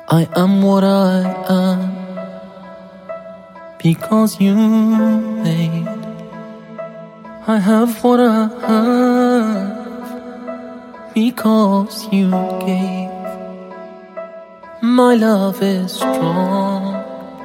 I am what I am because you made. I have what I have because you gave. My love is strong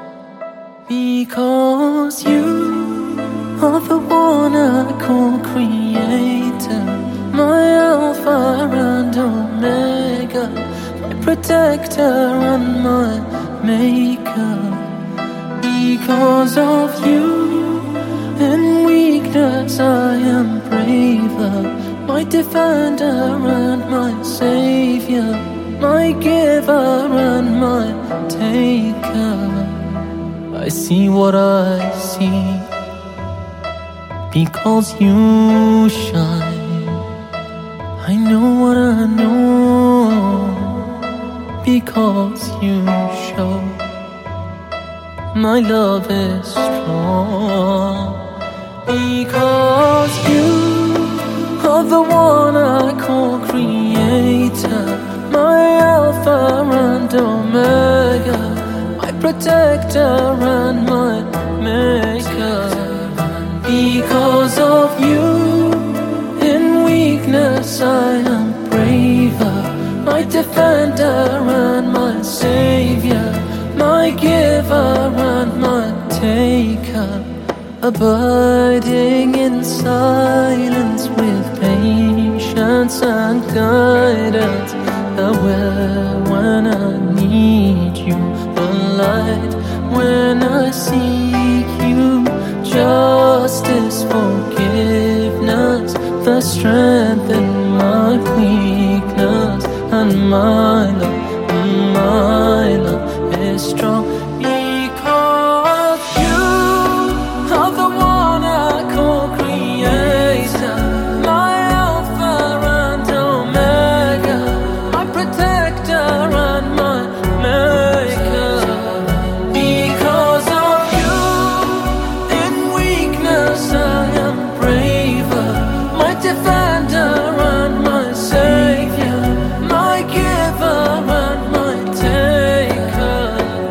because you are the one I call creator, my Alpha and Omega, my protector and my maker. Because of you, in weakness I am braver, my defender and my savior, my giver and my taker. I see what I see because you shine. I know what I know because you show. My love is strong because you are the one I call creator, my Alpha and Omega, my protector and my maker. Because of you, in weakness I am braver, my defender and my savior, my giver and my taker. Abiding in silence with patience and guidance, aware when I need you, the light when I seek you, justice, forgiveness, the strength in my weakness, and my love is strong because you are the one I call creator, my Alpha and Omega, my protector and my maker. Because of you, in weakness I am braver, my defender and my savior, my giver and my taker.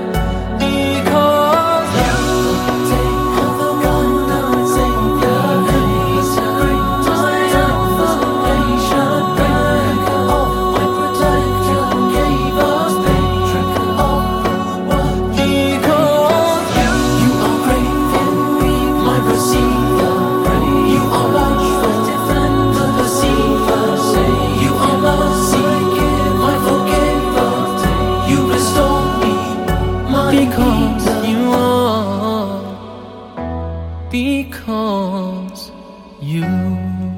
Because you are the one I savior, my Alpha and Omega, my protector, gave us victory over. Because you are great in me, my receiver. You are watchful, defender, deceiver. Say you are mercy, my forgiver. You restore me, my because you are, because you